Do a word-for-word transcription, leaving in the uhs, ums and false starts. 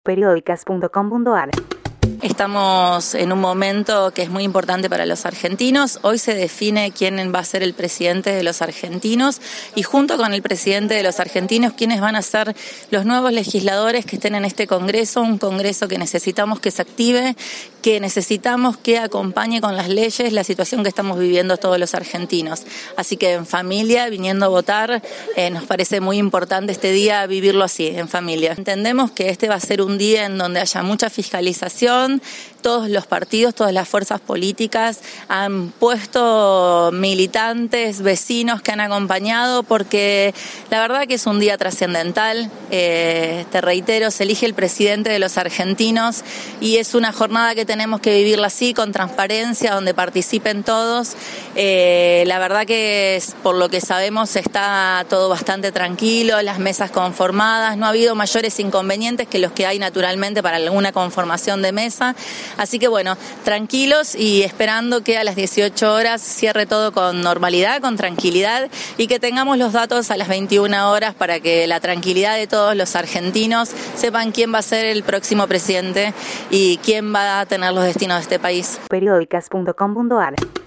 periódicas punto com punto a r. Estamos en un momento que es muy importante para los argentinos. Hoy se define quién va a ser el presidente de los argentinos y junto con el presidente de los argentinos, quiénes van a ser los nuevos legisladores que estén en este Congreso, un Congreso que necesitamos que se active, que necesitamos que acompañe con las leyes la situación que estamos viviendo todos los argentinos. Así que en familia, viniendo a votar, eh, nos parece muy importante este día vivirlo así, en familia. Entendemos que este va a ser un día en donde haya mucha fiscalización. Todos los partidos, todas las fuerzas políticas han puesto militantes, vecinos que han acompañado, porque la verdad que es un día trascendental. Eh, te reitero, se elige el presidente de los argentinos y es una jornada que tenemos que vivirla así, con transparencia, donde participen todos. Eh, la verdad que es, por lo que sabemos, está todo bastante tranquilo, las mesas conformadas, no ha habido mayores inconvenientes que los que hay naturalmente para alguna conformación de mesa. Así que bueno, tranquilos y esperando que a las dieciocho horas cierre todo con normalidad, con tranquilidad y que tengamos los datos a las veintiuna horas para que la tranquilidad de todos los argentinos sepan quién va a ser el próximo presidente y quién va a tener los destinos de este país. periódicas punto com punto a r.